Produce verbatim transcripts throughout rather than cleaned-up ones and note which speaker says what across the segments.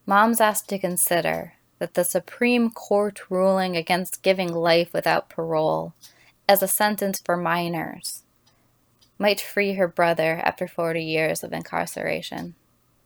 Speaker 1: Mom's asked to consider that the Supreme Court ruling against giving life without parole as a sentence for minors might free her brother after forty years of incarceration.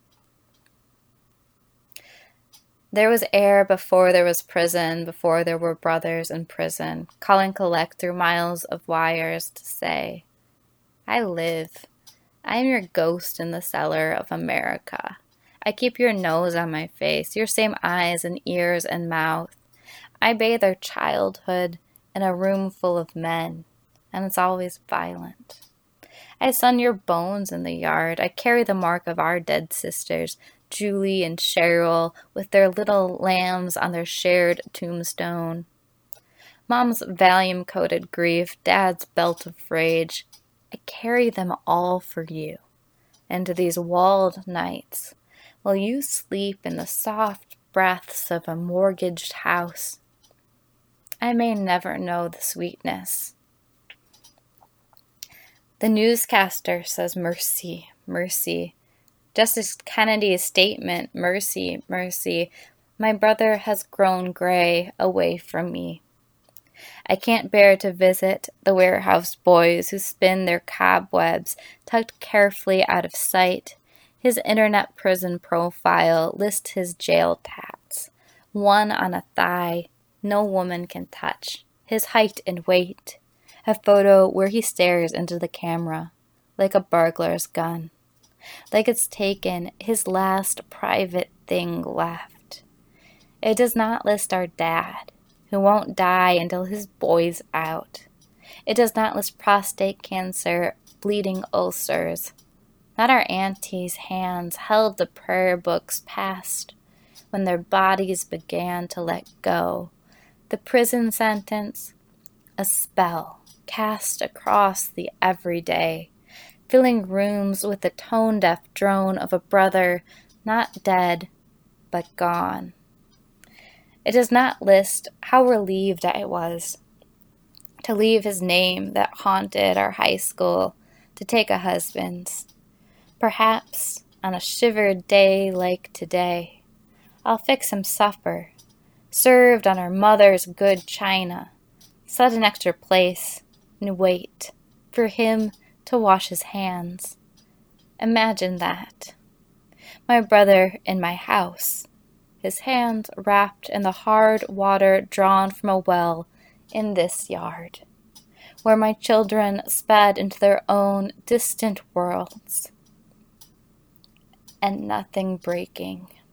Speaker 1: There was air before there was prison, before there were brothers in prison, calling collect through miles of wires to say, I live. I am your ghost in the cellar of America. I keep your nose on my face, your same eyes and ears and mouth. I bathe our childhood in a room full of men, and it's always violent. I sun your bones in the yard. I carry the mark of our dead sisters, Julie and Cheryl, with their little lambs on their shared tombstone. Mom's Valium-coated grief, Dad's belt of rage. I carry them all for you into these walled nights, while you sleep in the soft breaths of a mortgaged house. I may never know the sweetness. The newscaster says mercy, mercy. Justice Kennedy's statement, mercy, mercy. My brother has grown gray away from me. I can't bear to visit the warehouse boys who spin their cobwebs tucked carefully out of sight. His internet prison profile lists his jail tats, one on a thigh no woman can touch, his height and weight, a photo where he stares into the camera like a burglar's gun, like it's taken his last private thing left. It does not list our dad, who won't die until his boy's out. It does not list prostate cancer, bleeding ulcers. Not our aunties' hands held the prayer books past when their bodies began to let go. The prison sentence, a spell cast across the everyday, filling rooms with the tone-deaf drone of a brother not dead, but gone. It does not list how relieved I was to leave his name that haunted our high school to take a husband's. Perhaps on a shivered day like today, I'll fix him supper, served on our mother's good china, set an extra place, and wait for him to wash his hands. Imagine that. My brother in my house, his hands wrapped in the hard water drawn from a well in this yard, where my children sped into their own distant worlds, and nothing breaking.